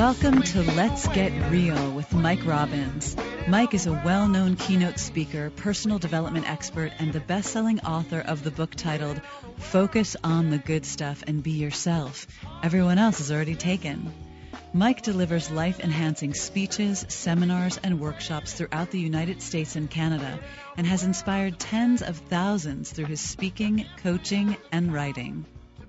Welcome to Let's Get Real with Mike Robbins. Mike is a well-known keynote speaker, personal development expert, and the best-selling author of the book titled Focus on the Good Stuff and Be Yourself. Everyone else is already taken. Mike delivers life-enhancing speeches, seminars, and workshops throughout the United States and Canada, and has inspired tens of thousands through his speaking, coaching, and writing.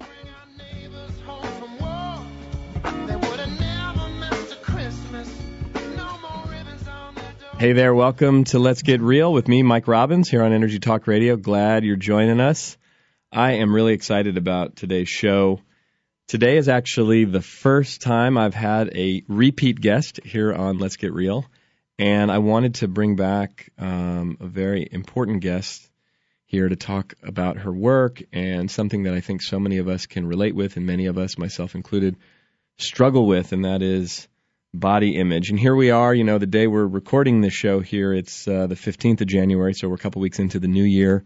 Hey there, welcome to Let's Get Real with me, Mike Robbins, here on Energy Talk Radio. Glad you're joining us. I am really excited about today's show. Today is actually the first time I've had a repeat guest here on Let's Get Real, and I wanted to bring back a very important guest here to talk about her work and something that I think so many of us can relate with, and many of us, myself included, struggle with, and that is body image. And here we are, the day we're recording this show here, it's the 15th of January, so we're a couple weeks into the new year,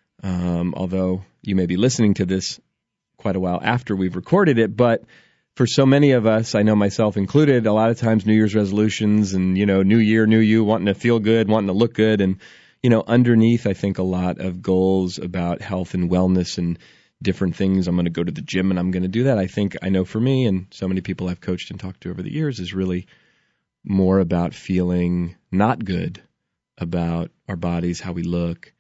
although you may be listening to this quite a while after we've recorded it. But for so many of us, I know myself included, a lot of times New Year's resolutions and, new year, new you, wanting to feel good, wanting to look good. And, underneath, I think a lot of goals about health and wellness and different things. I'm going to go to the gym and I'm going to do that. I know for me and so many people I've coached and talked to over the years is really more about feeling not good about our bodies, how we look.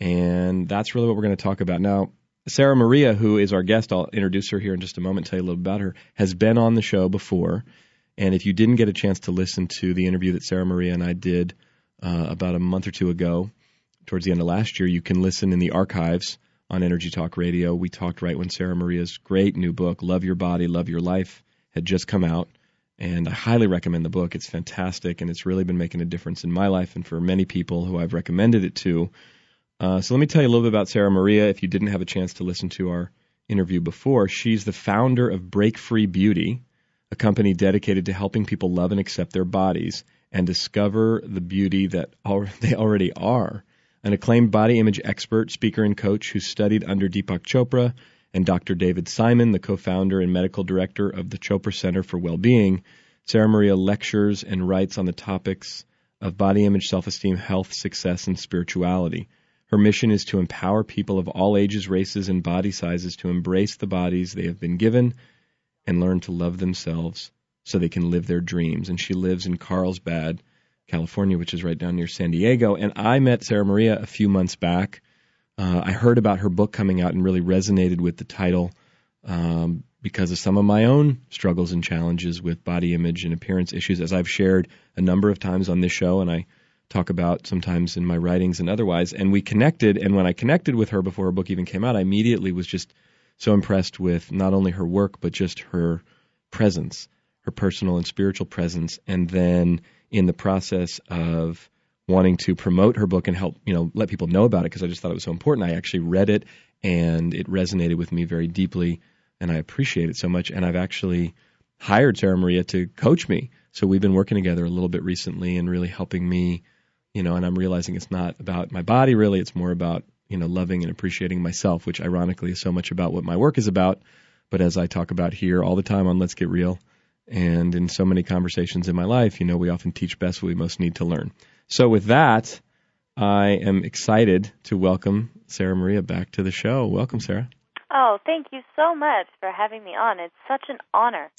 And that's really what we're going to talk about. Now, Sarah Maria, who is our guest, I'll introduce her here in just a moment, tell you a little about her, has been on the show before. And if you didn't get a chance to listen to the interview that Sarah Maria and I did about a month or two ago, towards the end of last year, you can listen in the archives on Energy Talk Radio. We talked right when Sarah Maria's great new book, Love Your Body, Love Your Life, had just come out. And I highly recommend the book. It's fantastic, and it's really been making a difference in my life and for many people who I've recommended it to. So let me tell you a little bit about Sarah Maria. If you didn't have a chance to listen to our interview before, she's the founder of Break Free Beauty, a company dedicated to helping people love and accept their bodies and discover the beauty that they already are. An acclaimed body image expert, speaker, and coach who studied under Deepak Chopra and Dr. David Simon, the co-founder and medical director of the Chopra Center for Wellbeing, Sarah Maria lectures and writes on the topics of body image, self-esteem, health, success, and spirituality. Her mission is to empower people of all ages, races, and body sizes to embrace the bodies they have been given and learn to love themselves so they can live their dreams. And she lives in Carlsbad, California, which is right down near San Diego. And I met Sarah Maria a few months back. I heard about her book coming out and really resonated with the title because of some of my own struggles and challenges with body image and appearance issues, as I've shared a number of times on this show, and I talk about sometimes in my writings and otherwise. And we connected, and when I connected with her before her book even came out, I immediately was just so impressed with not only her work, but just her presence, her personal and spiritual presence. And then in the process of wanting to promote her book and help, let people know about it, because I just thought it was so important, I actually read it, and it resonated with me very deeply, and I appreciate it so much. And I've actually hired Sarah Maria to coach me. So we've been working together a little bit recently and really helping me, and I'm realizing it's not about my body, really. It's more about, loving and appreciating myself, which ironically is so much about what my work is about. But as I talk about here all the time on Let's Get Real, and in so many conversations in my life, we often teach best what we most need to learn. So with that, I am excited to welcome Sarah Maria back to the show. Welcome, Sarah. Oh, thank you so much for having me on. It's such an honor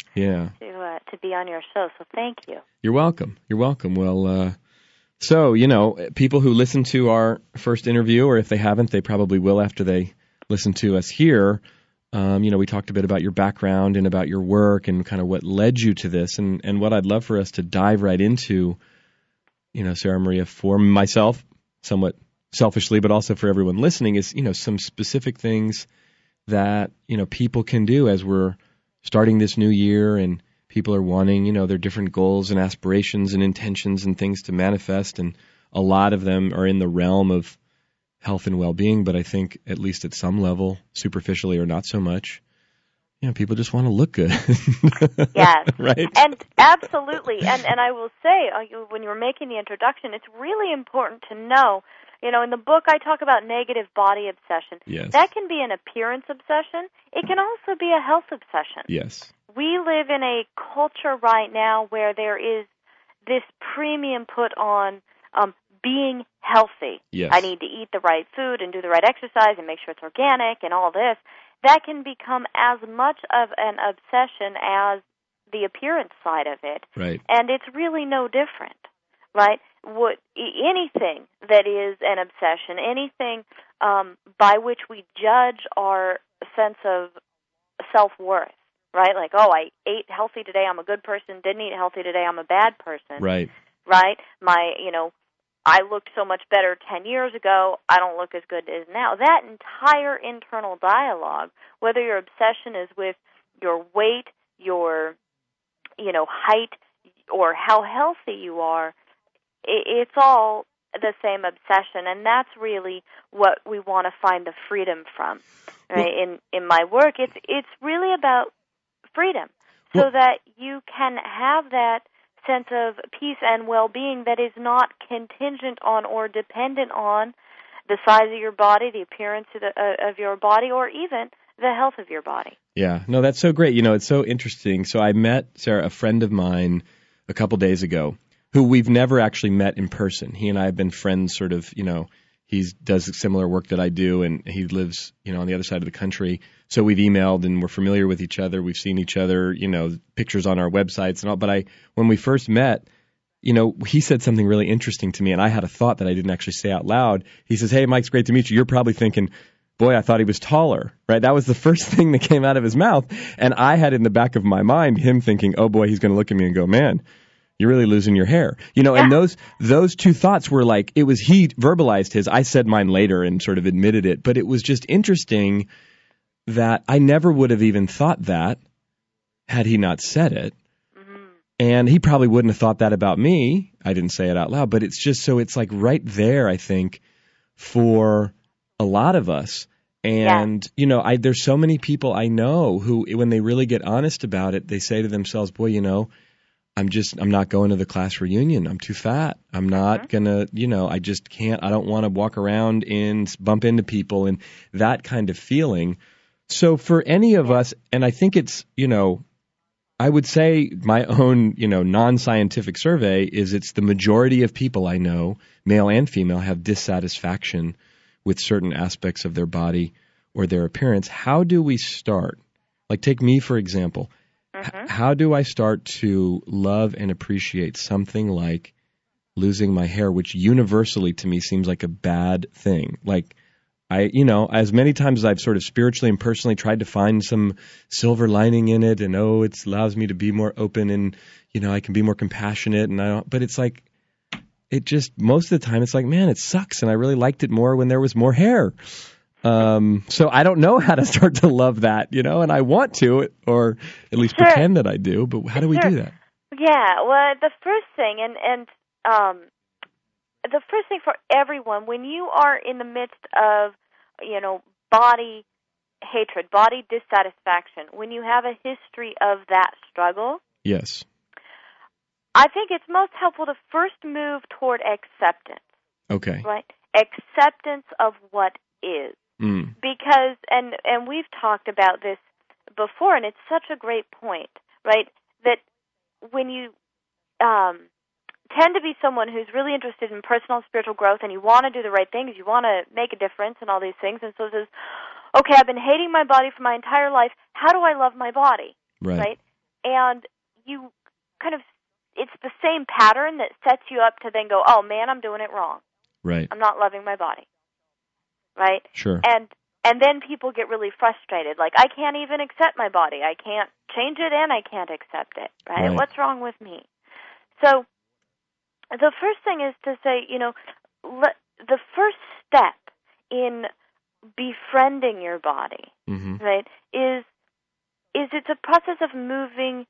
to be on your show, so thank you. You're welcome. You're welcome. Well, so, people who listen to our first interview, or if they haven't, they probably will after they listen to us here. We talked a bit about your background and about your work and kind of what led you to this. And what I'd love for us to dive right into, Sarah Maria, for myself, somewhat selfishly, but also for everyone listening, is, some specific things that, people can do as we're starting this new year and people are wanting, their different goals and aspirations and intentions and things to manifest. And a lot of them are in the realm of health and well-being, but I think at least at some level, superficially or not so much, people just want to look good. Yes. Right? And absolutely. And I will say, when you were making the introduction, it's really important to know, in the book I talk about negative body obsession. Yes. That can be an appearance obsession. It can also be a health obsession. Yes. we live in a culture right now where there is this premium put on being healthy. Yes. I need to eat the right food and do the right exercise and make sure it's organic and all this. That can become as much of an obsession as the appearance side of it. Right. And it's really no different, right? Anything that is an obsession, anything by which we judge our sense of self-worth, right? Like, oh, I ate healthy today, I'm a good person. Didn't eat healthy today, I'm a bad person. Right. Right? I looked so much better 10 years ago, I don't look as good as now. That entire internal dialogue, whether your obsession is with your weight, your, height, or how healthy you are, it's all the same obsession, and that's really what we want to find the freedom from. Right? In my work, it's really about freedom, so that you can have that sense of peace and well-being that is not contingent on or dependent on the size of your body, the appearance of your body, or even the health of your body. Yeah, no, that's so great. It's so interesting. So I met, Sarah, a friend of mine a couple days ago who we've never actually met in person. He and I have been friends sort of, he does similar work that I do, and he lives, on the other side of the country. So we've emailed, and we're familiar with each other. We've seen each other, pictures on our websites and all. But when we first met, he said something really interesting to me, and I had a thought that I didn't actually say out loud. He says, "Hey, Mike, it's great to meet you." You're probably thinking, "Boy, I thought he was taller," right? That was the first thing that came out of his mouth. And I had in the back of my mind him thinking, "Oh boy, he's going to look at me and go, man, you're really losing your hair." And those two thoughts were like, it was he verbalized his. I said mine later and sort of admitted it. But it was just interesting that I never would have even thought that had he not said it. Mm-hmm. And he probably wouldn't have thought that about me. I didn't say it out loud. But it's just so it's like right there, I think, for a lot of us. And, there's so many people I know who, when they really get honest about it, they say to themselves, boy, I'm not going to the class reunion. I'm too fat. I'm not going to, I just can't. I don't want to walk around and bump into people and that kind of feeling. So for any of us, and I think it's, I would say my own, non-scientific survey is it's the majority of people I know, male and female, have dissatisfaction with certain aspects of their body or their appearance. How do we start? Like take me, for example. How do I start to love and appreciate something like losing my hair, which universally to me seems like a bad thing? Like as many times as I've sort of spiritually and personally tried to find some silver lining in it and, it allows me to be more open and, I can be more compassionate but it's like, it just, most of the time it's like, man, it sucks. And I really liked it more when there was more hair. So I don't know how to start to love that, and I want to, or at least pretend that I do, but how do we do that? Yeah, well, the first thing, and the first thing for everyone, when you are in the midst of, body hatred, body dissatisfaction, when you have a history of that struggle, yes, I think it's most helpful to first move toward acceptance. Okay. Right? Acceptance of what is. Because, and we've talked about this before, and it's such a great point, right, that when you tend to be someone who's really interested in personal and spiritual growth and you want to do the right things, you want to make a difference and all these things, and so it says, okay, I've been hating my body for my entire life, how do I love my body? Right? And you kind of, it's the same pattern that sets you up to then go, oh man, I'm doing it wrong. Right. I'm not loving my body. Right? Sure. And then people get really frustrated. Like, I can't even accept my body. I can't change it and I can't accept it. Right? What's wrong with me? So the first thing is to say, the first step in befriending your body, right, is it's a process of moving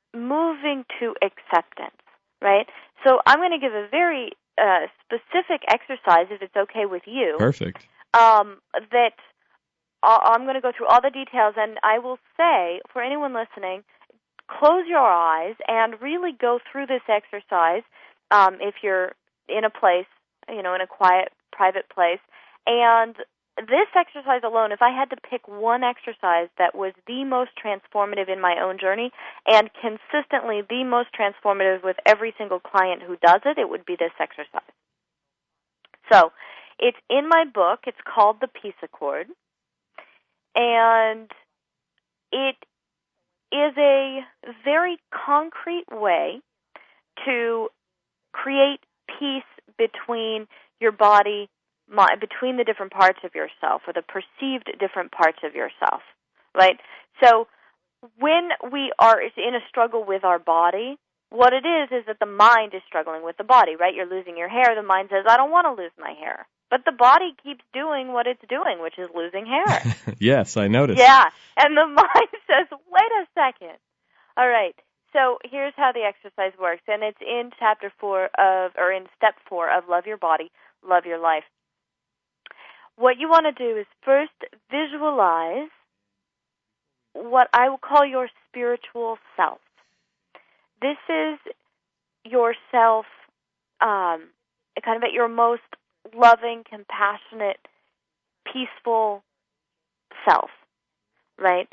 to acceptance, right? So I'm going to give a very specific exercise, if it's okay with you. Perfect. That I'm going to go through all the details, and I will say, for anyone listening, close your eyes and really go through this exercise if you're in a place, in a quiet, private place, and this exercise alone, if I had to pick one exercise that was the most transformative in my own journey and consistently the most transformative with every single client who does it, it would be this exercise. So it's in my book. It's called The Peace Accord. And it is a very concrete way to create peace between your body, between the different parts of yourself, or the perceived different parts of yourself, right? So when we are in a struggle with our body, what it is that the mind is struggling with the body, right? You're losing your hair. The mind says, I don't want to lose my hair. But the body keeps doing what it's doing, which is losing hair. Yes, I noticed. Yeah, and the mind says, wait a second. All right, so here's how the exercise works, and it's in in step 4 of Love Your Body, Love Your Life. What you want to do is first visualize what I will call your spiritual self. This is yourself kind of at your most loving, compassionate, peaceful self, right?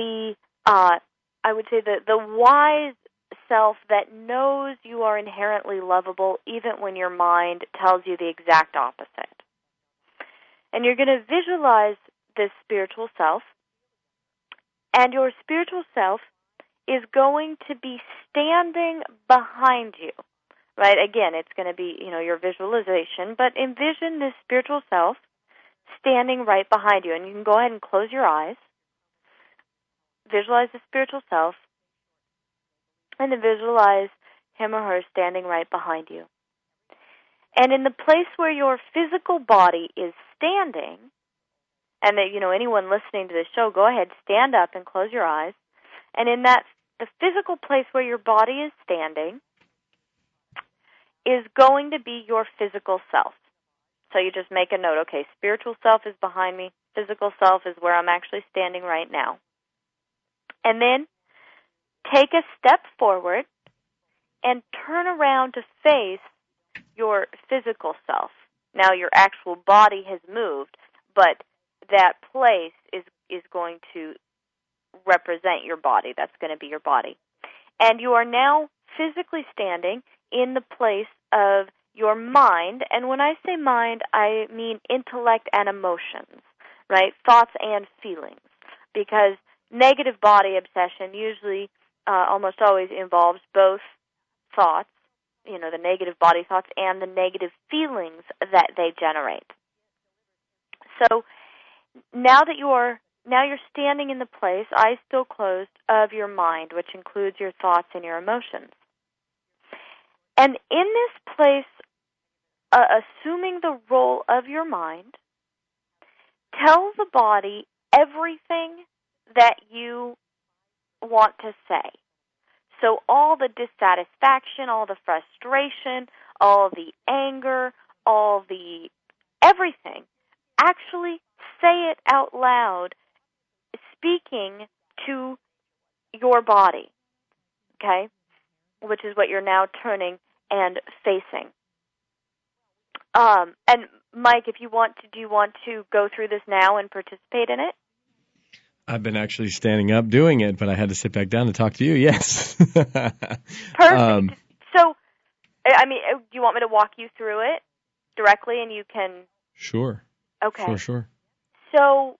I would say the wise self that knows you are inherently lovable even when your mind tells you the exact opposite. And you're going to visualize this spiritual self, and your spiritual self is going to be standing behind you, right? Again, it's going to be, your visualization, but envision this spiritual self standing right behind you. And you can go ahead and close your eyes, visualize the spiritual self, and then visualize him or her standing right behind you. And in the place where your physical body is standing, and that, anyone listening to this show, go ahead, stand up and close your eyes. And in the physical place where your body is standing is going to be your physical self. So you just make a note, okay, spiritual self is behind me, physical self is where I'm actually standing right now. And then take a step forward and turn around to face your physical self. Now your actual body has moved, but that place is going to represent your body. That's going to be your body. And you are now physically standing in the place of your mind. And when I say mind, I mean intellect and emotions, right? Thoughts and feelings. Because negative body obsession usually almost always involves both thoughts, the negative body thoughts, and the negative feelings that they generate. So now you're standing in the place, eyes still closed, of your mind, which includes your thoughts and your emotions. And in this place, assuming the role of your mind, tell the body everything that you want to say. So all the dissatisfaction, all the frustration, all the anger, all the everything, actually say it out loud, speaking to your body, okay? Which is what you're now turning and facing. And Mike, if you want to, do you want to go through this now and participate in it? I've been actually standing up doing it, but I had to sit back down to talk to you, yes. Perfect. So, do you want me to walk you through it directly and you can... Sure. Okay. Sure. So,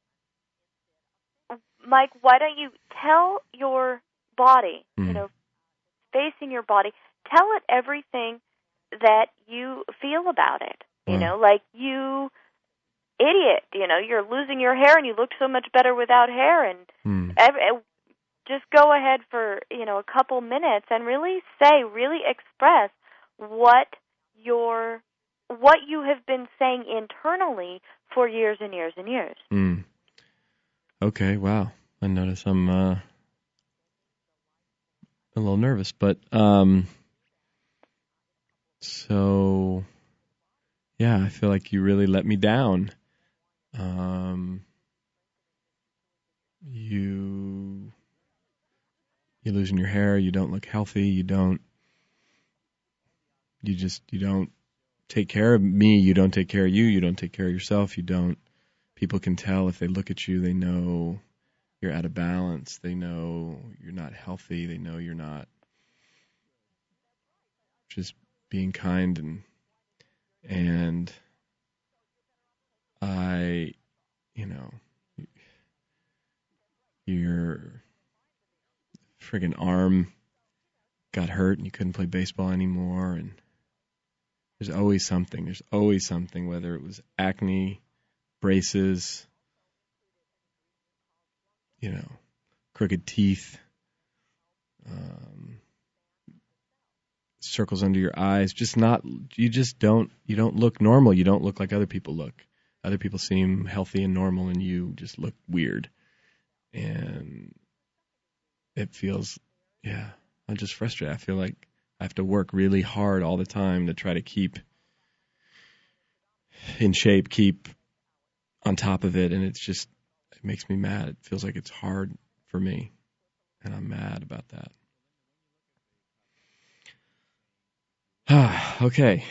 Mike, why don't you tell your body, facing your body, tell it everything that you feel about it. Like, you idiot, you're losing your hair and you look so much better without hair, and just go ahead for, a couple minutes and really express what you have been saying internally for years and years and years. Okay, wow. I notice I'm a little nervous, but so yeah, I feel like you really let me down. You're losing your hair, you don't look healthy, you don't take care of me, you don't take care of you, you don't take care of yourself, people can tell if they look at you, they know you're out of balance. They know you're not healthy. They know you're not just being kind. And I, your friggin' arm got hurt and you couldn't play baseball anymore. And there's always something. There's always something, whether it was acne, braces, crooked teeth, circles under your eyes. You don't look normal. You don't look like other people look. Other people seem healthy and normal, and you just look weird. And it feels, I'm just frustrated. I feel like I have to work really hard all the time to try to keep in shape, keep on top of it, and it makes me mad. It feels like it's hard for me, and I'm mad about that. Okay.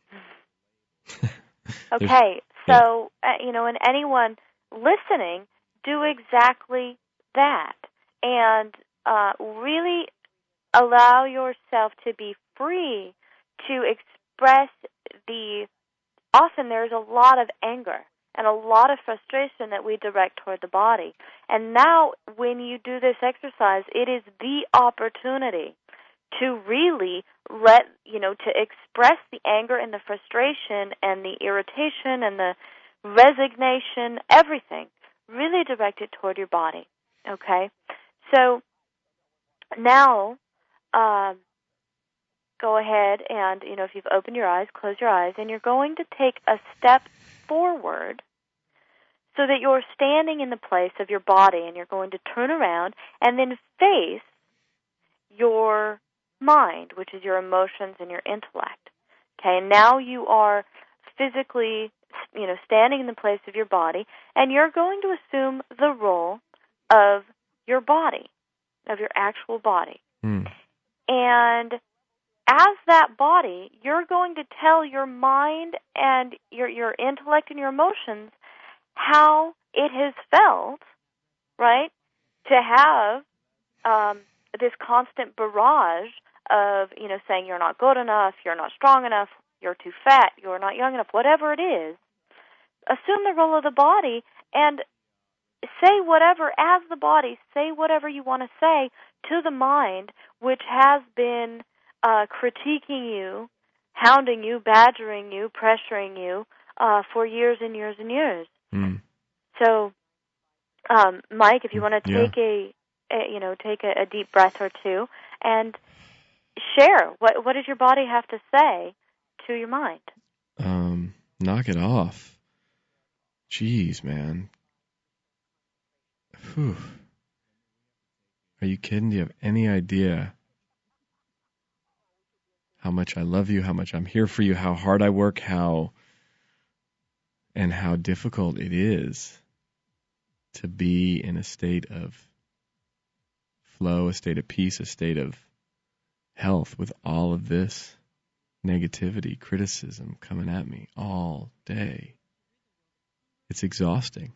Okay, so, and anyone listening, do exactly that. And really allow yourself to be free to express often there's a lot of anger and a lot of frustration that we direct toward the body. And now when you do this exercise, it is the opportunity to really to express the anger and the frustration and the irritation and the resignation, everything, really direct it toward your body, okay? So now go ahead and, if you've opened your eyes, close your eyes, and you're going to take a step forward so that you're standing in the place of your body, and you're going to turn around and then face your mind, which is your emotions and your intellect. Okay, and now you are physically, standing in the place of your body, and you're going to assume the role of your body, of your actual body. And as that body, you're going to tell your mind and your intellect and your emotions how it has felt, right, to have this constant barrage of, saying you're not good enough, you're not strong enough, you're too fat, you're not young enough, whatever it is. Assume the role of the body and say whatever, as the body, say whatever you want to say to the mind, which has been critiquing you, hounding you, badgering you, pressuring you for years and years and years. So, Mike, if you want to take take a deep breath or two and share what does your body have to say to your mind? Knock it off. Jeez, man. Whew. Are you kidding? Do you have any idea how much I love you, how much I'm here for you, how hard I work, how difficult it is to be in a state of flow, a state of peace, a state of health with all of this negativity, criticism coming at me all day. It's exhausting.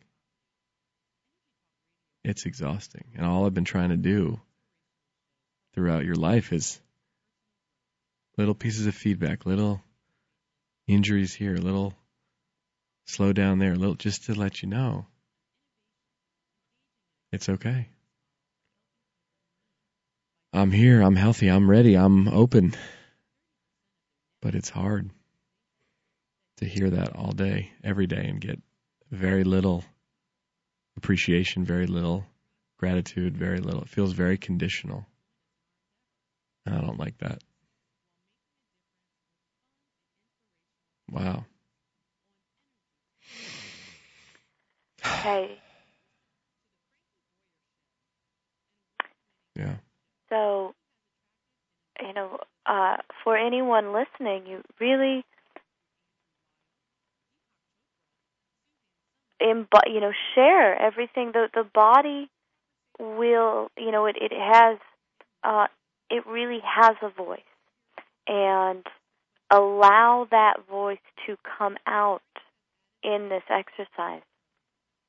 It's exhausting. And all I've been trying to do throughout your life is little pieces of feedback, little injuries here, little slow down there, little just to let you know it's okay. I'm here, I'm healthy, I'm ready, I'm open. But it's hard to hear that all day, every day, and get very little appreciation, very little gratitude, very little. It feels very conditional. And I don't like that. Wow. Okay. Yeah. So, for anyone listening, you really, share everything. The body will, it has, it really has a voice, and allow that voice to come out in this exercise.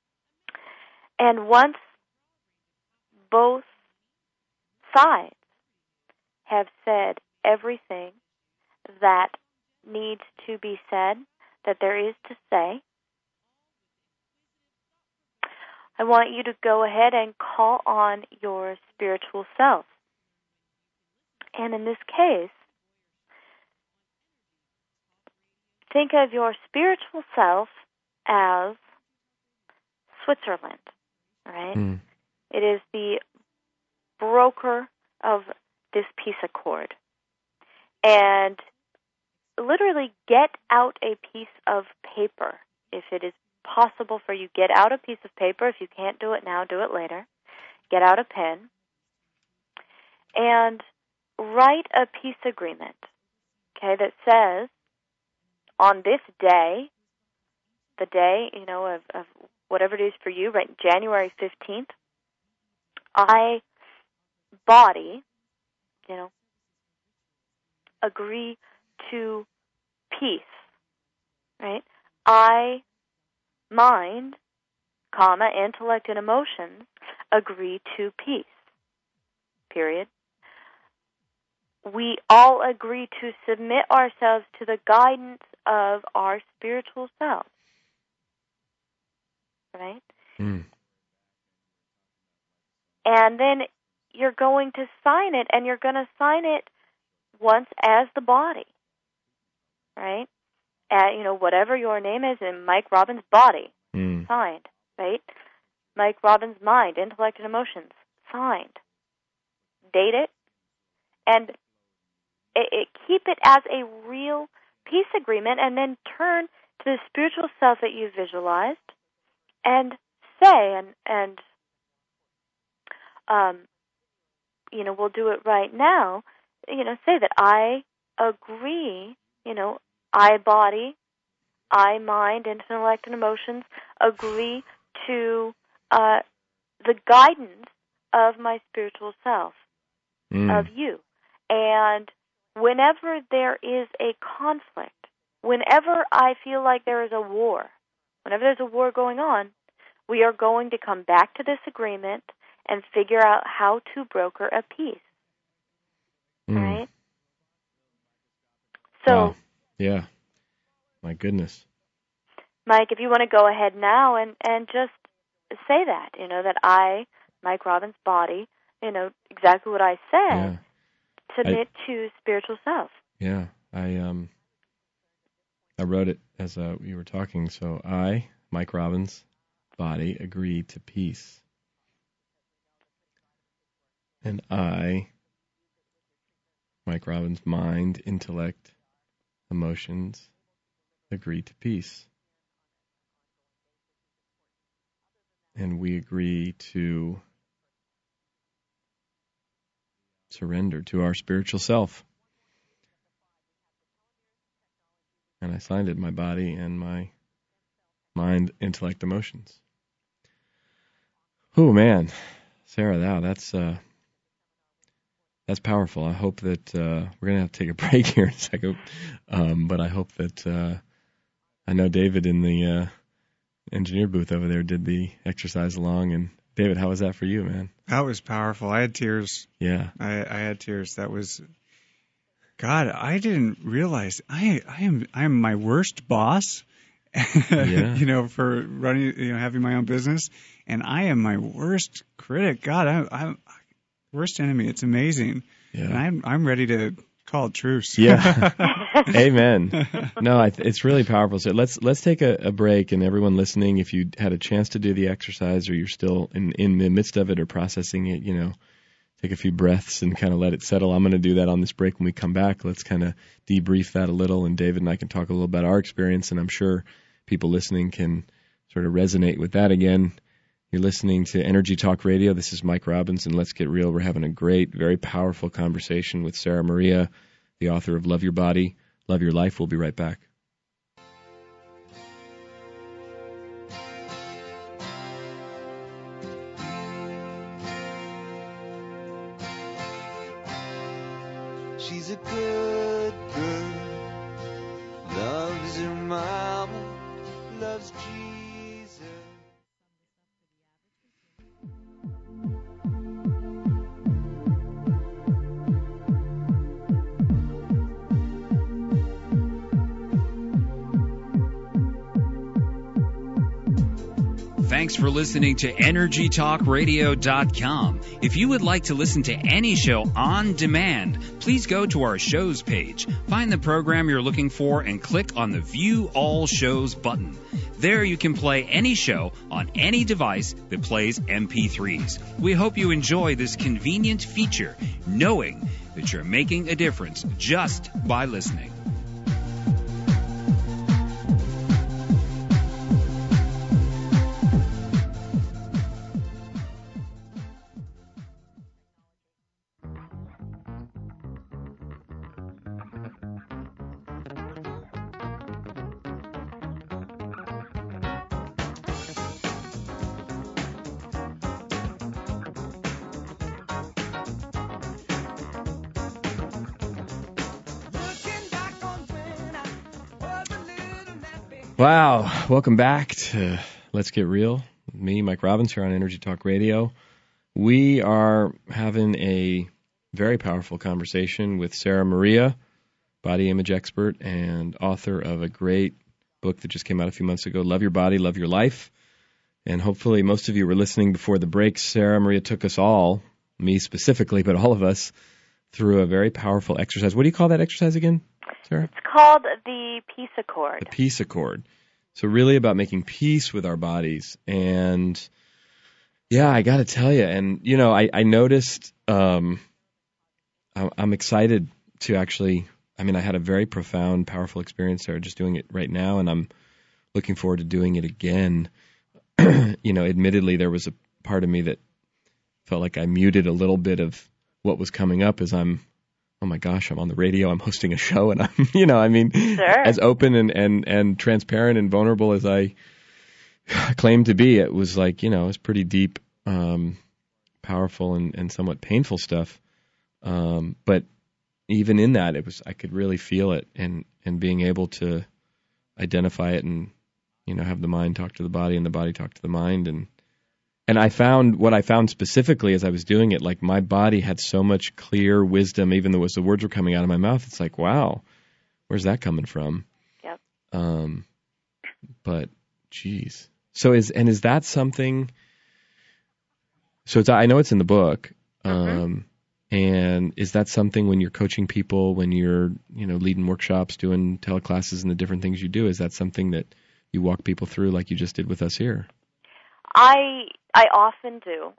And once both sides have said everything that needs to be said, that there is to say, I want you to go ahead and call on your spiritual self. And in this case, think of your spiritual self as Switzerland, right? It is the broker of this peace accord. And literally get out a piece of paper. If it is possible for you, get out a piece of paper. If you can't do it now, do it later. Get out a pen and write a peace agreement, okay, that says, on this day, the day, of whatever it is for you, right, January 15th, I, body, agree to peace, right? I, mind, intellect and emotions, agree to peace, period. We all agree to submit ourselves to the guidance of our spiritual self, right? And then you're going to sign it, and you're going to sign it once as the body, right? Whatever your name is in Mike Robbins' body, signed, right? Mike Robbins' mind, intellect, and emotions, signed. Date it, and keep it as a real peace agreement, and then turn to the spiritual self that you visualized and say, we'll do it right now, say that I agree, I body, I mind, intellect, and emotions agree to the guidance of my spiritual self, of you. And whenever there is a conflict, whenever I feel like there is a war, whenever there's a war going on, we are going to come back to this agreement and figure out how to broker a peace. Right? So, wow. Yeah. My goodness. Mike, if you want to go ahead now and just say that, that I, Mike Robbins' body, exactly what I said, submit to spiritual self. Yeah. I wrote it as you were talking. So I, Mike Robbins' body, agree to peace. And I, Mike Robbins' mind, intellect, emotions, agree to peace. And we agree to surrender to our spiritual self. And I signed it, my body and my mind, intellect, emotions. Oh, man. Sarah, wow, that's powerful. I hope that we're going to have to take a break here in a second. But I hope that I know David in the engineer booth over there did the exercise along. And David, how was that for you, man? That was powerful. I had tears. Yeah. I had tears. That was, God, I didn't realize I am my worst boss, for running, having my own business. And I am my worst critic. God, I'm worst enemy. It's amazing. Yeah. And I'm ready to call it truce. Yeah. Amen. No, it's really powerful. So let's take a break, and everyone listening, if you had a chance to do the exercise or you're still in the midst of it or processing it, take a few breaths and kind of let it settle. I'm going to do that on this break. When we come back, let's kind of debrief that a little, and David and I can talk a little about our experience, and I'm sure people listening can sort of resonate with that again. You're listening to Energy Talk Radio. This is Mike Robbins, and Let's Get Real. We're having a great, very powerful conversation with Sarah Maria, the author of Love Your Body, Love Your Life. We'll be right back. She's a good girl, loves her mama, loves Jesus. Thanks for listening to EnergyTalkRadio.com. If you would like to listen to any show on demand, please go to our shows page, find the program you're looking for, and click on the View All Shows button. There you can play any show on any device that plays MP3s. We hope you enjoy this convenient feature, knowing that you're making a difference just by listening. Wow. Welcome back to Let's Get Real. Me, Mike Robbins, here on Energy Talk Radio. We are having a very powerful conversation with Sarah Maria, body image expert and author of a great book that just came out a few months ago, Love Your Body, Love Your Life. And hopefully most of you were listening before the break. Sarah Maria took us all, me specifically, but all of us, through a very powerful exercise. What do you call that exercise again, Sarah? It's called the Peace Accord. The Peace Accord. So really about making peace with our bodies. And, yeah, I got to tell you, and, you know, I noticed I'm excited to actually, I mean, I had a very profound, powerful experience there just doing it right now, and I'm looking forward to doing it again. You know, admittedly, there was a part of me that felt like I muted a little bit of what was coming up as I'm, oh my gosh, I'm on the radio, I'm hosting a show, and I'm, you know, I mean, sure. As open and transparent and vulnerable as I claim to be, it was like, you know, it was pretty deep, powerful and somewhat painful stuff. But even in that, I could really feel it and being able to identify it and, you know, have the mind talk to the body and the body talk to the mind. And I found what I found specifically as I was doing it, like my body had so much clear wisdom, even though as the words were coming out of my mouth, it's like, wow, where's that coming from? Yep. But geez. So is that something, so I know it's in the book, and is that something when you're coaching people, when you're, you know, leading workshops, doing teleclasses and the different things you do, is that something that you walk people through like you just did with us here? I often do.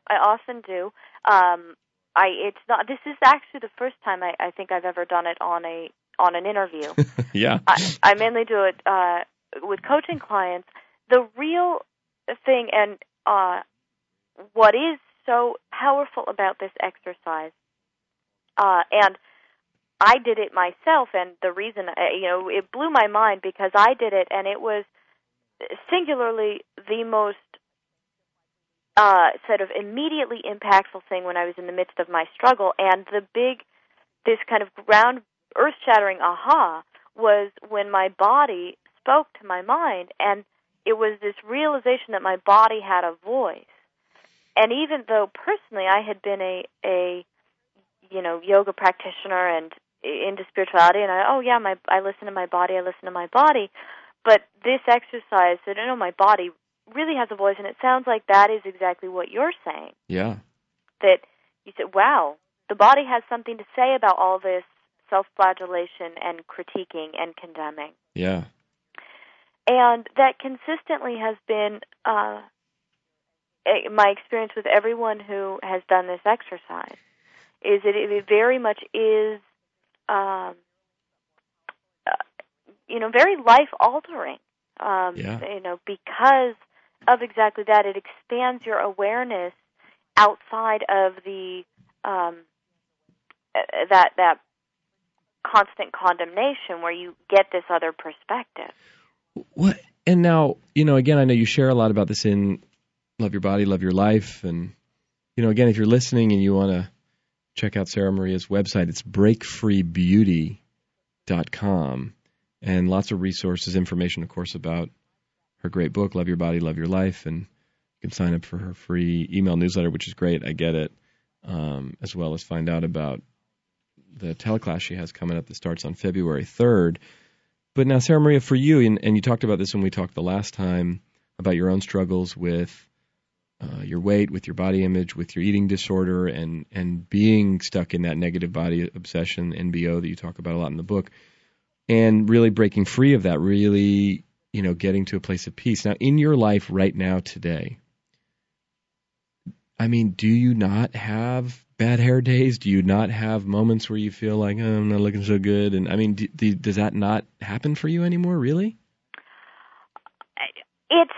It's not. This is actually the first time I think I've ever done it on an interview. Yeah. I mainly do it with coaching clients. The real thing and what is so powerful about this exercise, and I did it myself, and the reason, you know, it blew my mind because I did it, and it was singularly the most sort of immediately impactful thing when I was in the midst of my struggle. And this kind of earth-shattering aha was when my body spoke to my mind, and it was this realization that my body had a voice. And even though personally I had been a you know, yoga practitioner and into spirituality, and I listen to my body, but this exercise said, no, my body really has a voice, and it sounds like that is exactly what you're saying. Yeah. That you said, wow, the body has something to say about all this self-flagellation and critiquing and condemning. Yeah. And that consistently has been my experience with everyone who has done this exercise, is that it very much is, you know, very life-altering. You know, because of exactly that, it expands your awareness outside of the that constant condemnation, where you get this other perspective. What? And now, you know, again, I know you share a lot about this in Love Your Body, Love Your Life, and you know, again, if you're listening and you want to check out Sarah Maria's website, it's breakfreebeauty.com. And lots of resources, information, of course, about her great book, Love Your Body, Love Your Life. And you can sign up for her free email newsletter, which is great. I get it. As well as find out about the teleclass she has coming up that starts on February 3rd. But now, Sarah Maria, for you, and you talked about this when we talked the last time about your own struggles with your weight, with your body image, with your eating disorder, and being stuck in that negative body obsession, NBO, that you talk about a lot in the book, and really breaking free of that, really, getting to a place of peace. Now, in your life right now today, I mean, do you not have bad hair days? Do you not have moments where you feel like, oh, I'm not looking so good? And I mean, does that not happen for you anymore, really? It's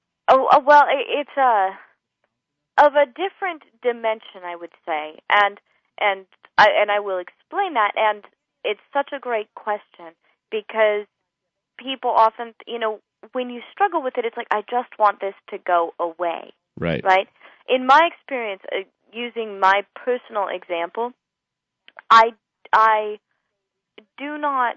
of a different dimension, I would say, and I will explain that. And it's such a great question, because people often, when you struggle with it, it's like, I just want this to go away. Right. Right? In my experience, using my personal example, I do not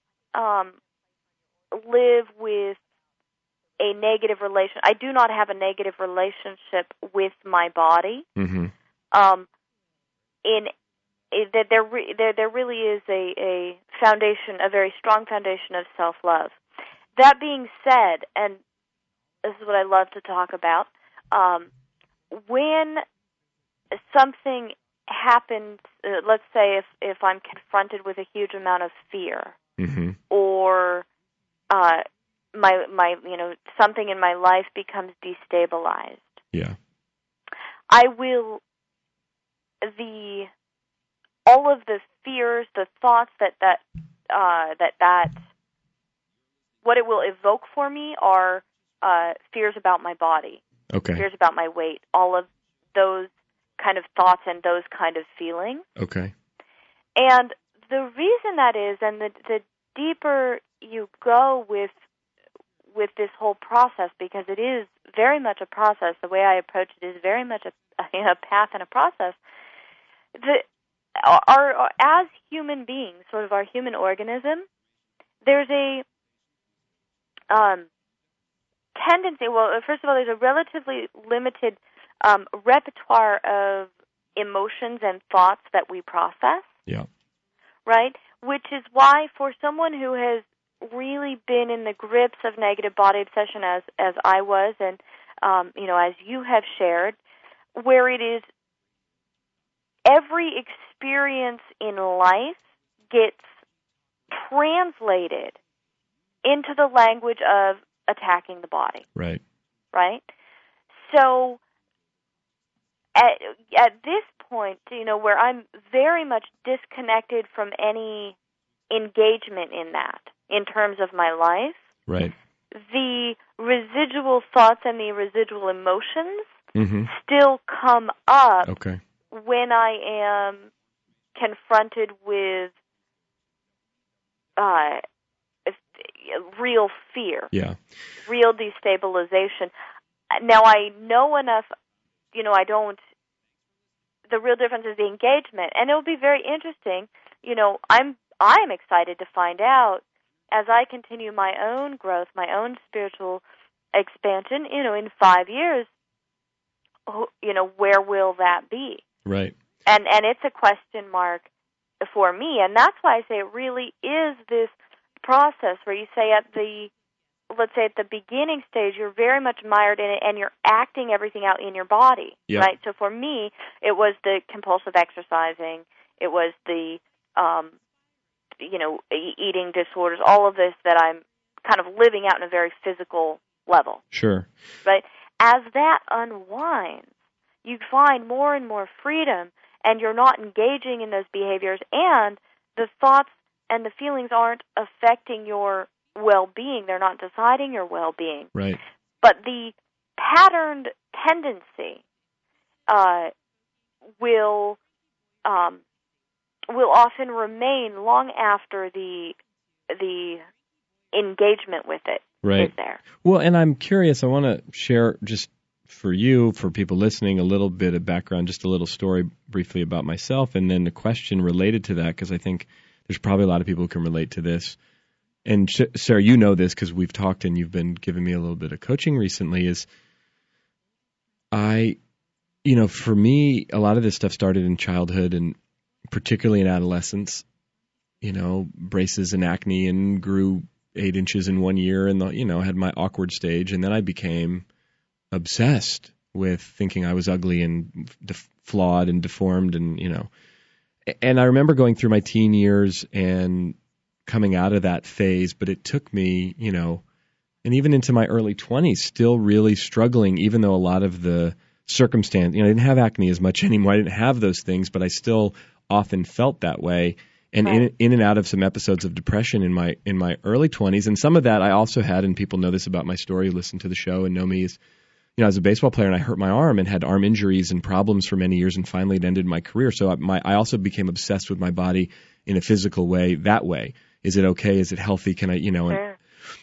live with a negative relation. I do not have a negative relationship with my body. Mm-hmm. There really is a foundation, a very strong foundation of self-love. That being said, and this is what I love to talk about, when something happens, let's say if I'm confronted with a huge amount of fear, mm-hmm. or my something in my life becomes destabilized. Yeah. I will all of the fears, the thoughts that what it will evoke for me are fears about my body. Okay. Fears about my weight, all of those kind of thoughts and those kind of feelings. Okay. And the reason that is, and the deeper you go with this whole process, because it is very much a process, the way I approach it is very much a path and a process, as human beings, sort of our human organism, there's a tendency, well, first of all, there's a relatively limited repertoire of emotions and thoughts that we process. Yeah. Right? Which is why for someone who has really been in the grips of negative body obsession as I was, and as you have shared, where it is every experience in life gets translated into the language of attacking the body. Right. Right? So at this point, where I'm very much disconnected from any engagement in that, in terms of my life, right, the residual thoughts and the residual emotions mm-hmm. still come up. Okay. When I am confronted with real fear, yeah, real destabilization. Now, I know enough, the real difference is the engagement, and it'll be very interesting. I'm excited to find out, as I continue my own growth, my own spiritual expansion, in 5 years, where will that be? Right. And it's a question mark for me, and that's why I say it really is this process where you say let's say at the beginning stage, you're very much mired in it, and you're acting everything out in your body, yep. right? So for me, it was the compulsive exercising, it was the eating disorders, all of this that I'm kind of living out in a very physical level. Sure. Right? As that unwinds, you find more and more freedom, and you're not engaging in those behaviors, and the thoughts and the feelings aren't affecting your well-being. They're not deciding your well-being. Right. But the patterned tendency will often remain long after the engagement with it right. is there. Well, and I'm curious, I want to share just for you, for people listening, a little bit of background, just a little story briefly about myself, and then the question related to that, because I think there's probably a lot of people who can relate to this. And Sarah, you know this because we've talked and you've been giving me a little bit of coaching recently, is for me, a lot of this stuff started in childhood and particularly in adolescence, braces and acne, and grew 8 inches in 1 year and, had my awkward stage. And then I became obsessed with thinking I was ugly and flawed and deformed and, And I remember going through my teen years and coming out of that phase, but it took me, and even into my early 20s, still really struggling, even though a lot of the circumstance, I didn't have acne as much anymore. I didn't have those things, but I still often felt that way. And right. in and out of some episodes of depression in my early 20s. And some of that I also had, and people know this about my story, listen to the show and know me as, I was a baseball player and I hurt my arm and had arm injuries and problems for many years, and finally it ended my career. So I also became obsessed with my body in a physical way, that way. Is it okay? Is it healthy? Can I, Sure.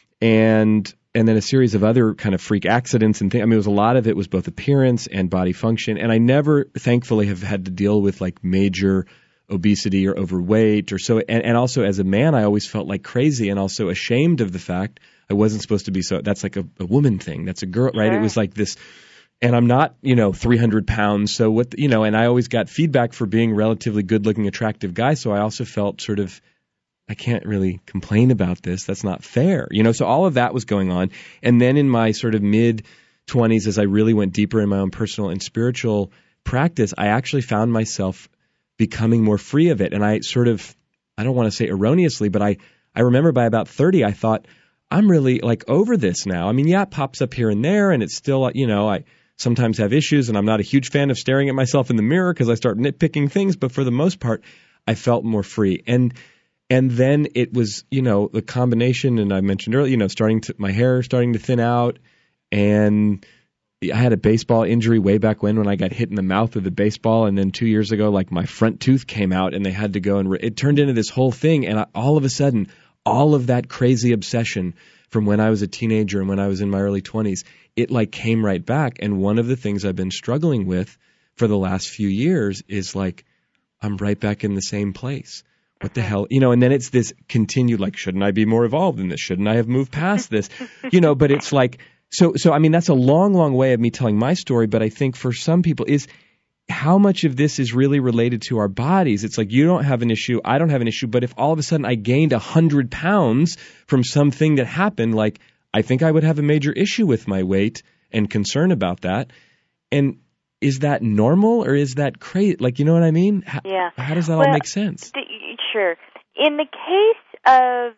and then a series of other kind of freak accidents and things. I mean, it was a lot of it was both appearance and body function. And I never, thankfully, have had to deal with like major obesity or overweight or so. And also as a man, I always felt like crazy and also ashamed of the fact I wasn't supposed to be so. That's like a woman thing. That's a girl, right? Sure. It was like this. And I'm not, 300 pounds. So what, and I always got feedback for being a relatively good looking, attractive guy. So I also felt sort of, I can't really complain about this. That's not fair. So all of that was going on. And then in my sort of mid 20s, as I really went deeper in my own personal and spiritual practice, I actually found myself becoming more free of it. And I sort of, I don't want to say erroneously, but I remember by about 30, I thought, I'm really like over this now. I mean, yeah, it pops up here and there and it's still, I sometimes have issues and I'm not a huge fan of staring at myself in the mirror because I start nitpicking things. But for the most part, I felt more free. And then it was, the combination, and I mentioned earlier, my hair starting to thin out, and I had a baseball injury way back when I got hit in the mouth with a baseball, and then 2 years ago, like my front tooth came out, and they had to go, and it turned into this whole thing, and all of a sudden, all of that crazy obsession from when I was a teenager and when I was in my early 20s, it like came right back, and one of the things I've been struggling with for the last few years is like, I'm right back in the same place. What the hell, and then it's this continued, like, shouldn't I be more evolved in this? Shouldn't I have moved past this? But it's like, so, I mean, that's a long, long way of me telling my story. But I think for some people is how much of this is really related to our bodies. It's like, you don't have an issue. I don't have an issue. But if all of a sudden I gained 100 pounds from something that happened, like, I think I would have a major issue with my weight and concern about that. And is that normal or is that crazy? Like, you know what I mean? How does that all make sense? Sure. In the case of,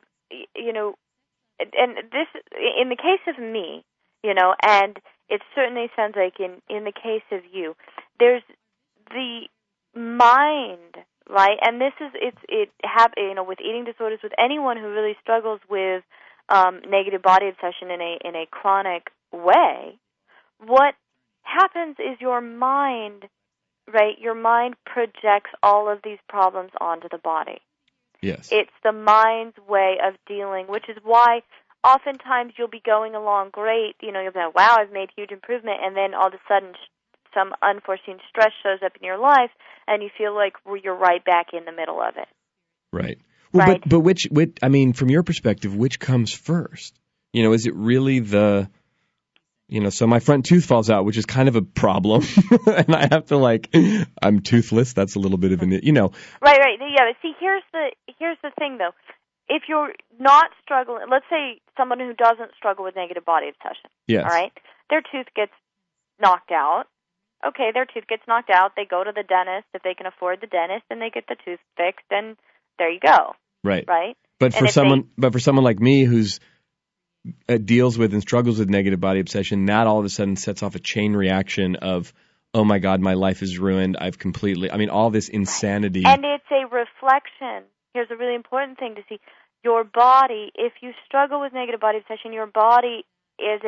and this, in the case of me, and it certainly sounds like in the case of you, there's the mind, right? And this is, with eating disorders, with anyone who really struggles with negative body obsession in a chronic way, what happens is your mind, right? Your mind projects all of these problems onto the body. Yes. It's the mind's way of dealing, which is why oftentimes you'll be going along great. You'll be like, wow, I've made huge improvement, and then all of a sudden some unforeseen stress shows up in your life, and you feel like you're right back in the middle of it. Right. Well, right? But which, I mean, from your perspective, which comes first? Is it really the... so my front tooth falls out, which is kind of a problem, and I have to I'm toothless. That's a little bit of an, Right. Yeah. But see, here's the thing, though. If you're not struggling, let's say someone who doesn't struggle with negative body obsession. Yes. All right. Their tooth gets knocked out. Okay, their tooth gets knocked out. They go to the dentist if they can afford the dentist, and they get the tooth fixed, and there you go. Right. Right. But for someone like me who's deals with and struggles with negative body obsession, that all of a sudden sets off a chain reaction of, oh my God, my life is ruined. All this insanity. And it's a reflection. Here's a really important thing to see. Your body, if you struggle with negative body obsession, your body is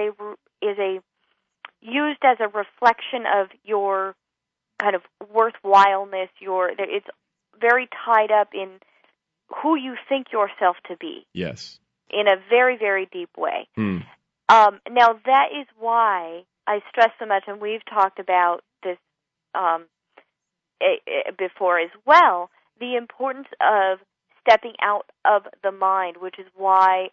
used as a reflection of your kind of worthwhileness. It's very tied up in who you think yourself to be. Yes. In a very, very deep way. Mm. Now, that is why I stress so much, and we've talked about this before as well, the importance of stepping out of the mind, which is why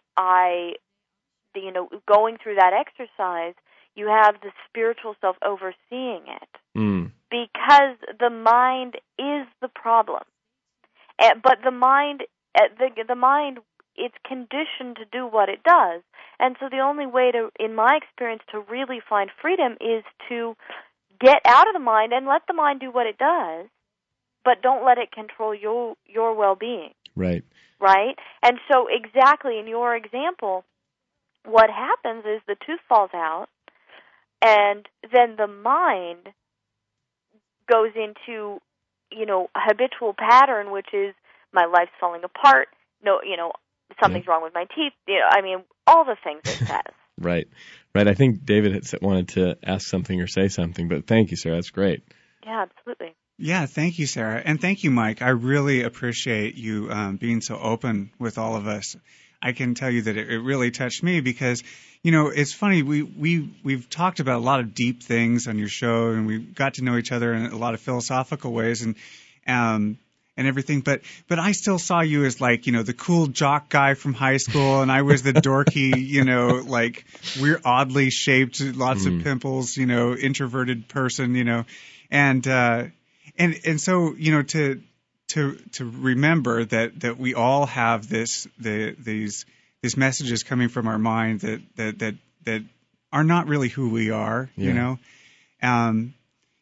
going through that exercise, you have the spiritual self overseeing it. Mm. Because the mind is the problem. But the mind it's conditioned to do what it does. And so the only way to, in my experience, to really find freedom is to get out of the mind and let the mind do what it does, but don't let it control your well-being. Right. Right? And so exactly in your example, what happens is the tooth falls out, and then the mind goes into, a habitual pattern, which is my life's falling apart. No, something's wrong with my teeth. All the things it says. Right. I think David had wanted to ask something or say something, but thank you, Sarah. That's great. Yeah, absolutely. Yeah, thank you, Sarah. And thank you, Mike. I really appreciate you being so open with all of us. I can tell you that it really touched me because, it's funny. We've talked about a lot of deep things on your show, and we got to know each other in a lot of philosophical ways and everything. But I still saw you as the cool jock guy from high school, and I was the dorky, we're oddly shaped, lots of pimples, introverted person, and so, to remember that we all have these messages coming from our mind that are not really who we are, and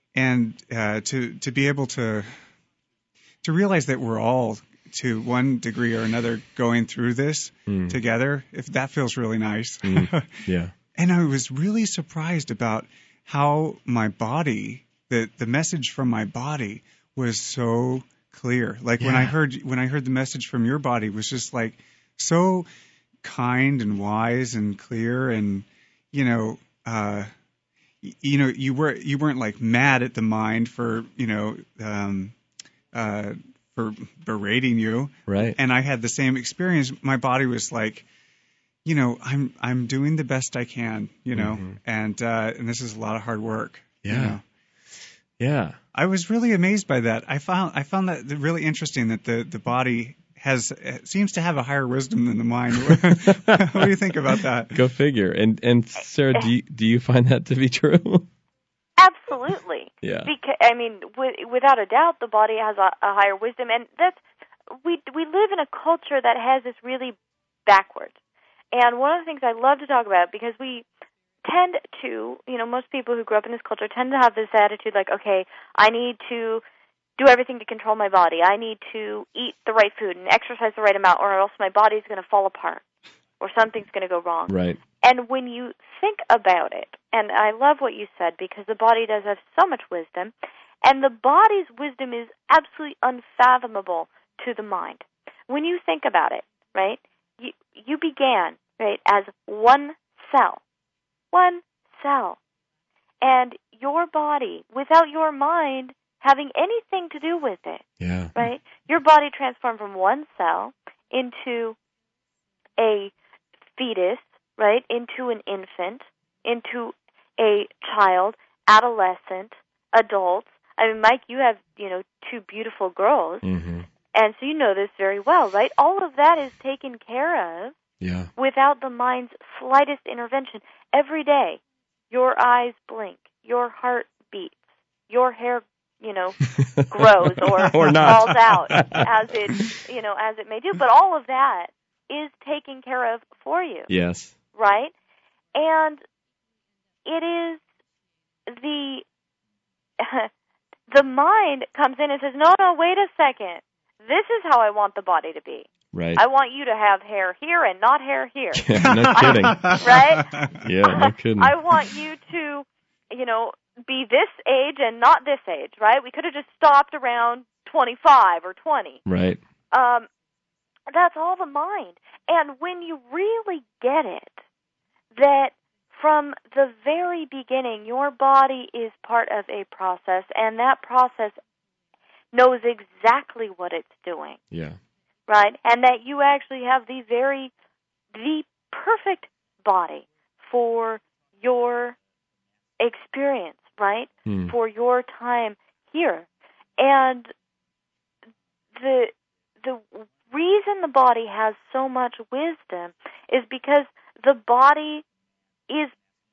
to be able to realize that we're all to one degree or another going through this together, if that feels really nice. Yeah. And I was really surprised about how my body, the message from my body was so clear. When I heard the message from your body was just so kind and wise and clear, and you weren't mad at the mind for for berating you. Right. And I had the same experience. My body was I'm doing the best I can, and this is a lot of hard work. Yeah. Yeah. I was really amazed by that. I found that really interesting that the body seems to have a higher wisdom than the mind. What do you think about that? Go figure. And Sarah, do you find that to be true? Absolutely. Yeah. Without a doubt, the body has a higher wisdom, and we live in a culture that has this really backwards. And one of the things I love to talk about, because we tend to, most people who grew up in this culture tend to have this attitude okay, I need to do everything to control my body. I need to eat the right food and exercise the right amount, or else my body's going to fall apart, or something's going to go wrong. Right. And when you think about it, and I love what you said, because the body does have so much wisdom, and the body's wisdom is absolutely unfathomable to the mind. When you think about it, right, you began, right, as one cell. One cell. And your body, without your mind having anything to do with it, yeah, right, your body transformed from one cell into a fetus, right, into an infant, into a child, adolescent, adult. Mike, you have, two beautiful girls, and so you know this very well, right? All of that is taken care of without the mind's slightest intervention. Every day, your eyes blink, your heart beats, your hair, grows or falls out as it may do. But all of that is taken care of for you. Yes. Right? And it is the mind comes in and says, no, wait a second. This is how I want the body to be. Right. I want you to have hair here and not hair here. Yeah, no kidding. Right? Yeah, no kidding. I want you to, be this age and not this age, right? We could have just stopped around 25 or 20. Right. That's all the mind. And when you really get it, that from the very beginning, your body is part of a process, and that process knows exactly what it's doing. Yeah. Right? And that you actually have the perfect body for your experience, right? For your time here. And the reason the body has so much wisdom is because the body is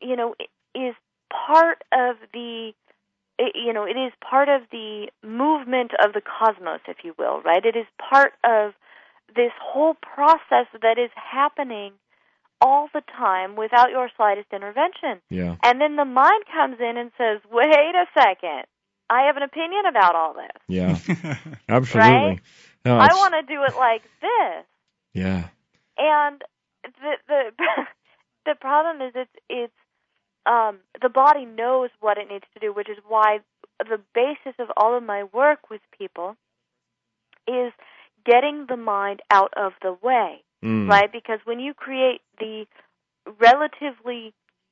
part of the it is part of the movement of the cosmos, if you will, right? It is part of this whole process that is happening all the time without your slightest intervention. Yeah. And then the mind comes in and says, wait a second, I have an opinion about all this. Yeah, absolutely. Right? No, I want to do it like this. Yeah. And the the problem is it's the body knows what it needs to do, which is why the basis of all of my work with people is getting the mind out of the way, right? Because when you create the relatively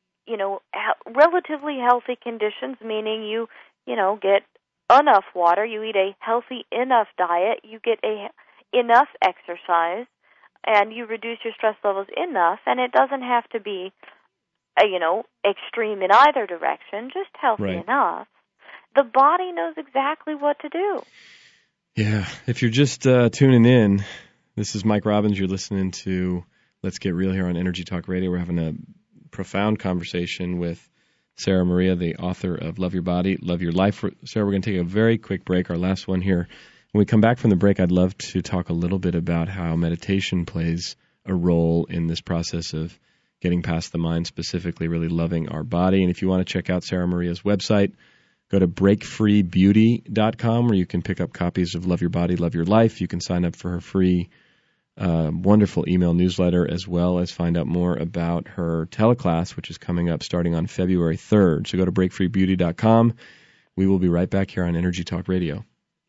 healthy conditions, meaning you get enough water, you eat a healthy enough diet, you get enough exercise, and you reduce your stress levels enough, and it doesn't have to be extreme in either direction, just healthy enough. The body knows exactly what to do. Yeah. If you're just tuning in, this is Mike Robbins. You're listening to Let's Get Real here on Energy Talk Radio. We're having a profound conversation with Sarah Maria, the author of Love Your Body, Love Your Life. Sarah, we're going to take a very quick break, our last one here. When we come back from the break, I'd love to talk a little bit about how meditation plays a role in this process of getting past the mind, specifically really loving our body. And if you want to check out Sarah Maria's website, go to breakfreebeauty.com, where you can pick up copies of Love Your Body, Love Your Life. You can sign up for her free, wonderful email newsletter, as well as find out more about her teleclass, which is coming up starting on February 3rd. So go to breakfreebeauty.com. We will be right back here on Energy Talk Radio.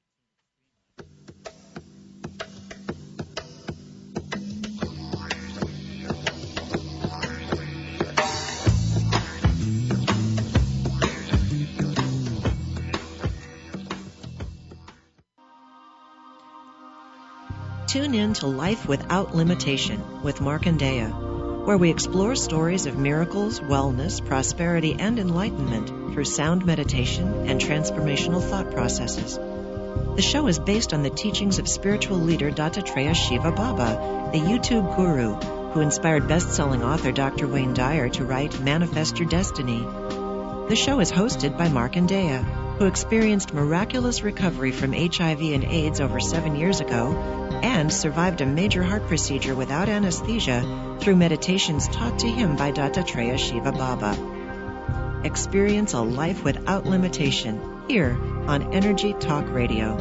Tune in to Life Without Limitation with Markandeya, where we explore stories of miracles, wellness, prosperity, and enlightenment through sound meditation and transformational thought processes. The show is based on the teachings of spiritual leader Dattatreya Shiva Baba, the YouTube guru who inspired best-selling author Dr. Wayne Dyer to write Manifest Your Destiny. The show is hosted by Markandeya, who experienced miraculous recovery from HIV and AIDS over 7 years ago and survived a major heart procedure without anesthesia through meditations taught to him by Dattatreya Shiva Baba. Experience a life without limitation here on Energy Talk Radio.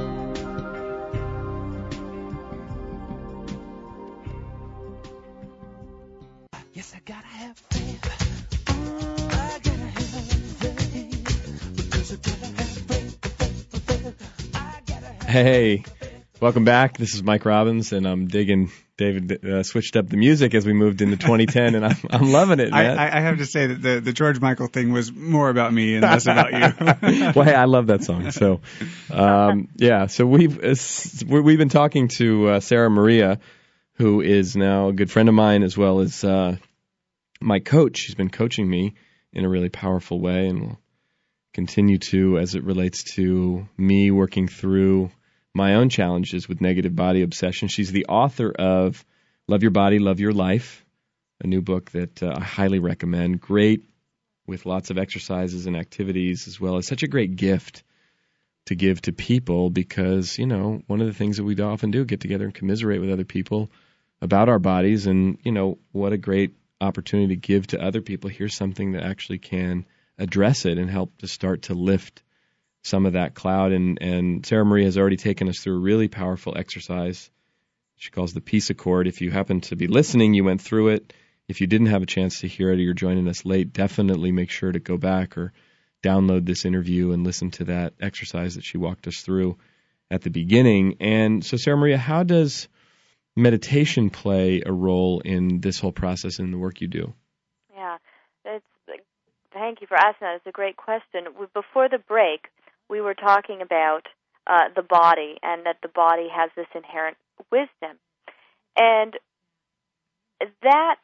Yes, I gotta have faith. I gotta have faith. Because I gotta have faith. Hey, welcome back. This is Mike Robbins, and I'm digging. David switched up the music as we moved into 2010, and I'm loving it, man. I have to say that the George Michael thing was more about me and less about you. Well, hey, I love that song. So, so we've been talking to Sarah Maria, who is now a good friend of mine, as well as my coach. She's been coaching me in a really powerful way, and will continue to, as it relates to me working through my own challenges with negative body obsession. She's the author of Love Your Body, Love Your Life, a new book that I highly recommend. Great, with lots of exercises and activities, as well as such a great gift to give to people, because, one of the things that we often do, get together and commiserate with other people about our bodies, and, what a great opportunity to give to other people. Here's something that actually can address it and help to start to lift some of that cloud. And Sarah Maria has already taken us through a really powerful exercise she calls the Peace Accord. If you happen to be listening, you went through it. If you didn't have a chance to hear it, or you're joining us late, definitely make sure to go back or download this interview and listen to that exercise that she walked us through at the beginning. And so, Sarah Maria, how does meditation play a role in this whole process and the work you do? Yeah, thank you for asking that. It's a great question. Before the break, we were talking about the body, and that the body has this inherent wisdom. And that,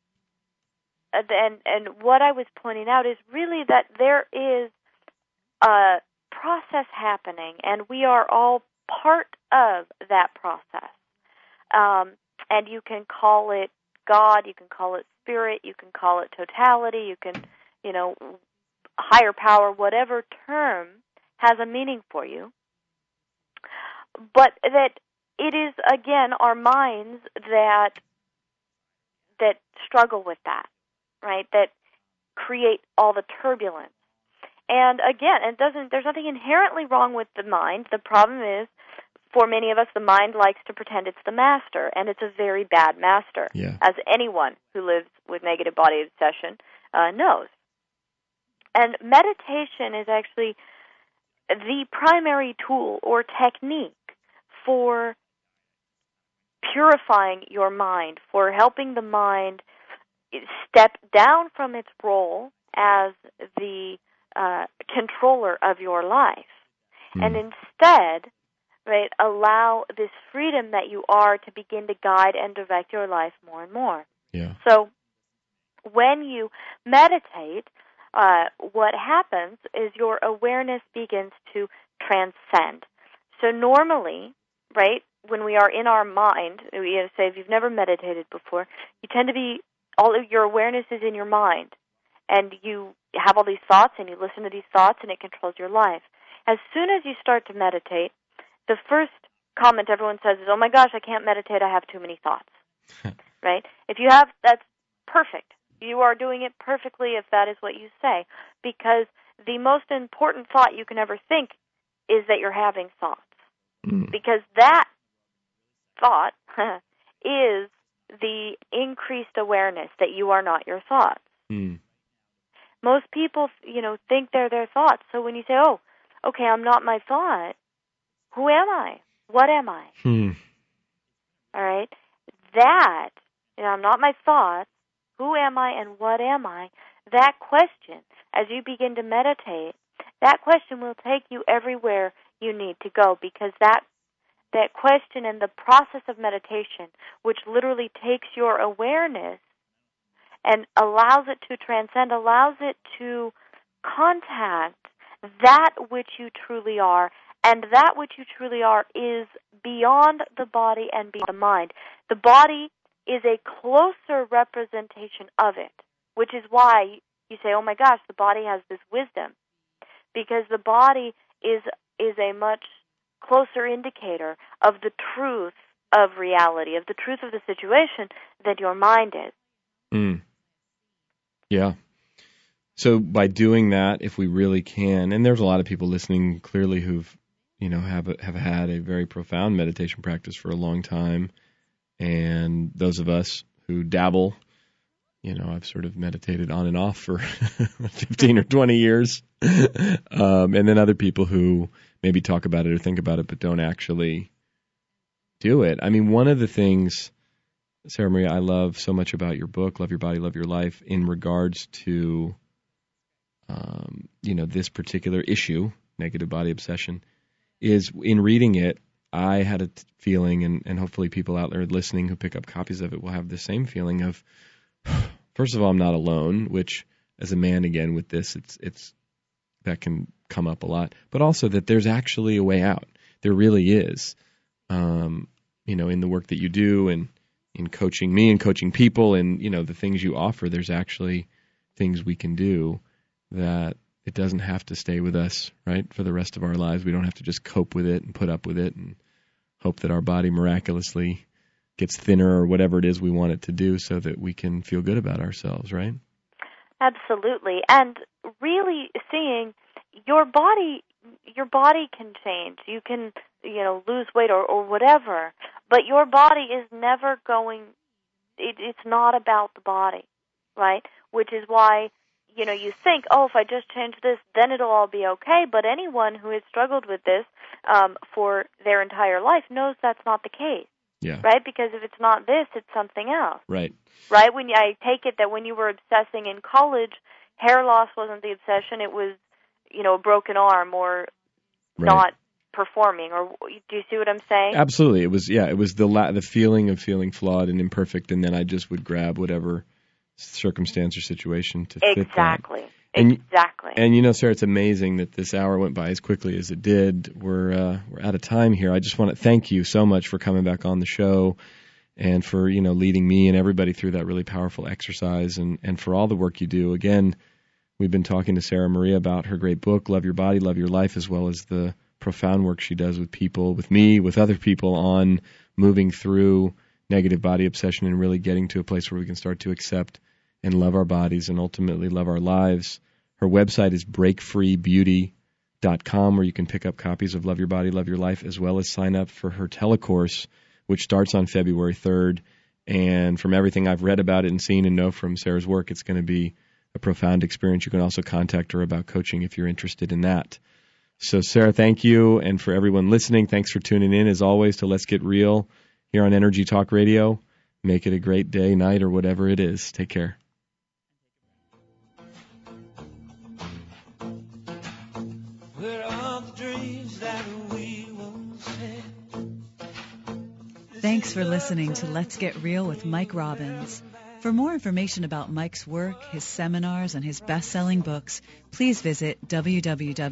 and what I was pointing out is really that there is a process happening, and we are all part of that process. And you can call it God, you can call it spirit, you can call it totality, you can, higher power, whatever term has a meaning for you. But that it is, again, our minds that struggle with that, right? That create all the turbulence. And again, there's nothing inherently wrong with the mind. The problem is, for many of us, the mind likes to pretend it's the master, and it's a very bad master, as anyone who lives with negative body obsession knows. And meditation is actually the primary tool or technique for purifying your mind, for helping the mind step down from its role as the controller of your life, and instead, right, allow this freedom that you are to begin to guide and direct your life more and more. Yeah. So when you meditate, what happens is your awareness begins to transcend. So normally, right, when we are in our mind, say if you've never meditated before, you tend to be, all of your awareness is in your mind, and you have all these thoughts, and you listen to these thoughts, and it controls your life. As soon as you start to meditate, the first comment everyone says is, oh my gosh, I can't meditate, I have too many thoughts, right? If you have, that's perfect. You are doing it perfectly if that is what you say, because the most important thought you can ever think is that you're having thoughts, because that thought is the increased awareness that you are not your thoughts. Most people, think they're their thoughts. So when you say, oh, okay, I'm not my thought, who am I? What am I? All right? That, I'm not my thoughts, who am I and what am I? That question, as you begin to meditate, that question will take you everywhere you need to go, because that question and the process of meditation, which literally takes your awareness and allows it to transcend, allows it to contact that which you truly are, and that which you truly are is beyond the body and beyond the mind. The body is a closer representation of it, which is why you say, oh my gosh, the body has this wisdom, because the body is a much closer indicator of the truth of reality, of the truth of the situation, than your mind is. Yeah. So by doing that, if we really can, and there's a lot of people listening clearly who've, have had a very profound meditation practice for a long time, and those of us who dabble, I've sort of meditated on and off for 15 or 20 years, and then other people who maybe talk about it or think about it but don't actually do it. I mean, one of the things, Sarah Maria, I love so much about your book, Love Your Body, Love Your Life, in regards to, this particular issue, negative body obsession, is in reading it, I had a feeling, and hopefully people out there listening who pick up copies of it will have the same feeling of, first of all, I'm not alone, which as a man, again, with this, it's that can come up a lot, but also that there's actually a way out. There really is, in the work that you do and in coaching me and coaching people and, the things you offer, there's actually things we can do that it doesn't have to stay with us, right, for the rest of our lives. We don't have to just cope with it and put up with it and hope that our body miraculously gets thinner or whatever it is we want it to do so that we can feel good about ourselves, right? Absolutely. And really seeing your body can change. You can, lose weight or whatever, but your body is never going, it's not about the body, right? Which is why, you think, oh, if I just change this, then it'll all be okay. But anyone who has struggled with this for their entire life knows that's not the case. Yeah. Right? Because if it's not this, it's something else. Right. Right? I take it that when you were obsessing in college, hair loss wasn't the obsession. It was, a broken arm or not performing. Or do you see what I'm saying? Absolutely. It was the feeling of feeling flawed and imperfect, and then I just would grab whatever circumstance or situation to fit that. Exactly. And Sarah, it's amazing that this hour went by as quickly as it did. We're out of time here. I just want to thank you so much for coming back on the show and for, leading me and everybody through that really powerful exercise and for all the work you do. Again, we've been talking to Sarah Maria about her great book, Love Your Body, Love Your Life, as well as the profound work she does with people, with me, with other people, on moving through negative body obsession and really getting to a place where we can start to accept and love our bodies and ultimately love our lives. Her website is breakfreebeauty.com, where you can pick up copies of Love Your Body, Love Your Life, as well as sign up for her telecourse, which starts on February 3rd. And from everything I've read about it and seen and know from Sarah's work, it's going to be a profound experience. You can also contact her about coaching if you're interested in that. So, Sarah, thank you. And for everyone listening, thanks for tuning in, as always, to Let's Get Real here on Energy Talk Radio. Make it a great day, night, or whatever it is. Take care. Where are the dreams that we once had? Thanks for listening to Let's Get Real with Mike Robbins. For more information about Mike's work, his seminars, and his best-selling books, please visit www